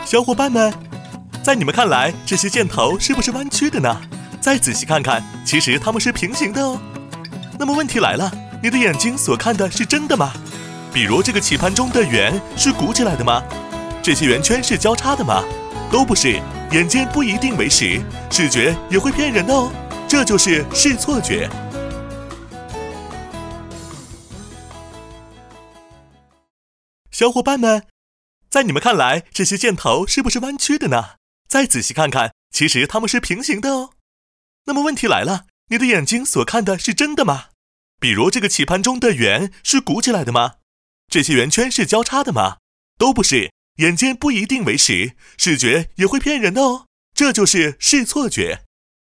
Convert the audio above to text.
小伙伴们，在你们看来，这些箭头是不是弯曲的呢？再仔细看看，其实它们是平行的哦。那么问题来了，你的眼睛所看的是真的吗？比如这个棋盘中的圆是鼓起来的吗？这些圆圈是交叉的吗？都不是，眼见不一定为实，视觉也会骗人的哦。这就是视错觉。小伙伴们，在你们看来，这些箭头是不是弯曲的呢？再仔细看看，其实它们是平行的哦。那么问题来了，你的眼睛所看的是真的吗？比如这个棋盘中的圆是鼓起来的吗？这些圆圈是交叉的吗？都不是，眼见不一定为实，视觉也会骗人的哦。这就是视错觉。